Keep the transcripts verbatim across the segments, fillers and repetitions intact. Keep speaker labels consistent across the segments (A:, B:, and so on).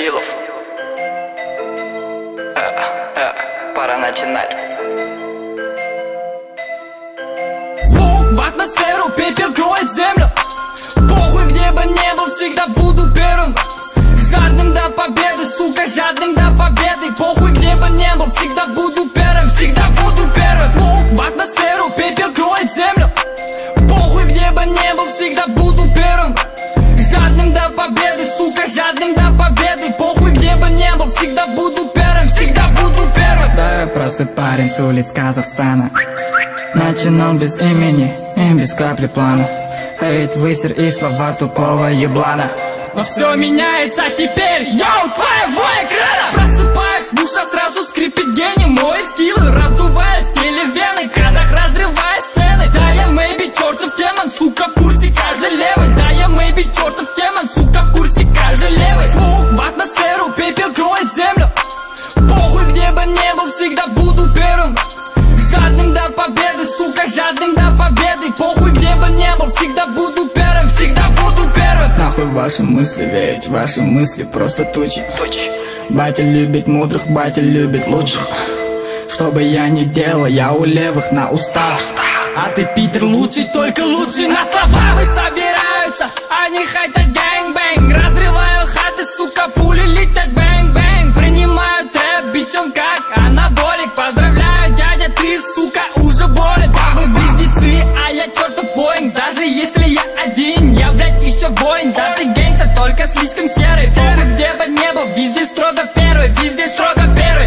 A: Адилов. Э, э, пора начинать.
B: Звук в атмосферу, пепел кроет землю. Похуй, где бы не был, всегда буду первым. Жадным до победы, сука, жадным до победы. Похуй, где бы не был, всегда буду первым, всегда буду первым. Звук в атмосферу, пепел кроет землю. Похуй, где бы не был, всегда буду первым. Жадным до победы, сука, жадным до победы. Похуй, где бы не был, всегда буду первым, всегда буду первым.
C: Да, я просто парень с улиц Казахстана. Начинал без имени и без капли плана. А ведь высер и слова тупого еблана.
B: Но все меняется теперь, йоу, твоего экрана. Просыпаешь, душа сразу скрипит гений. Мой скиллы раздувает в теле вены. Казах разрывает сцены. Да я мэйби чертов демон, сука, в курсе каждый левый. Да я мэйби чертов демон, сука, в курсе каждый левый. Звук в атмосферу, пепел кроет землю. Похуй, где бы не был, всегда буду первым. Жадным до победы, сука, жадным до победы. Похуй, где бы не был, всегда буду первым, всегда буду первым.
C: Нахуй ваши мысли, ведь ваши мысли просто тучи. Батя любит мудрых, батя любит лучших. Что бы я ни делал, я у левых на устах.
B: А ты, Питер, лучший, только лучший на слова. Вы собираются, они хотят гэнг-бэнг. Разрываю хаты, сука, пули летят бэнг-бэнг. Принимаю трэп бичом как анаболик. Поздравляю, дядя, ты, сука, уже болен. Да вы близнецы, а я чертов Боинг. Даже если я один, я, блядь, еще воин. Да ты гангстер, только слишком серый. Похуй, где бы не был, везде строго первый, везде строго первый.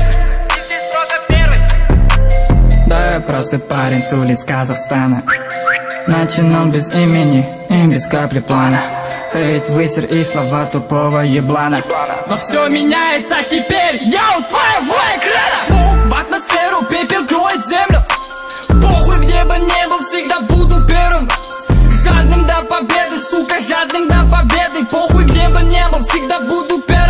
C: Да, я просто парень с улиц Казахстана. Начинал без имени и без капли плана. А ведь высер и слова тупого еблана.
B: Но все меняется теперь, йоу, твоего экрана. Звук в атмосферу, пепел кроет землю. Похуй, где бы не был, всегда буду первым. Жадным до победы, сука, жадным до победы. Похуй, где бы не был, всегда буду первым.